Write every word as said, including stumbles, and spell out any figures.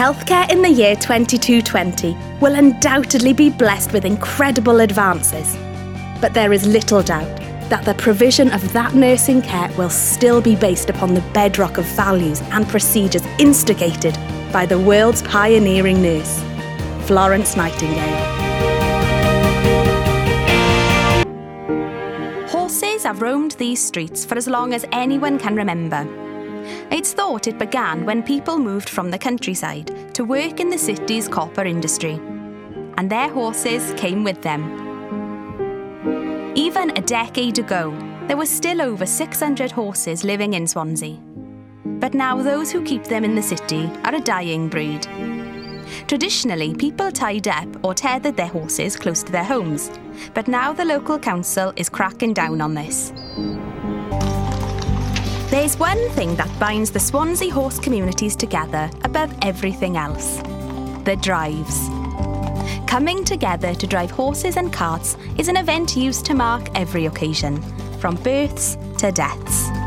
Healthcare in the year twenty-two twenty will undoubtedly be blessed with incredible advances. But there is little doubt that the provision of that nursing care will still be based upon the bedrock of values and procedures instigated by the world's pioneering nurse, Florence Nightingale. Horses have roamed these streets for as long as anyone can remember. It's thought it began when people moved from the countryside to work in the city's copper industry, and their horses came with them. Even a decade ago, there were still over six hundred horses living in Swansea. But now those who keep them in the city are a dying breed. Traditionally, people tied up or tethered their horses close to their homes, but now the local council is cracking down on this. There's one thing that binds the Swansea horse communities together above everything else: the drives. Coming together to drive horses and carts is an event used to mark every occasion, from births to deaths.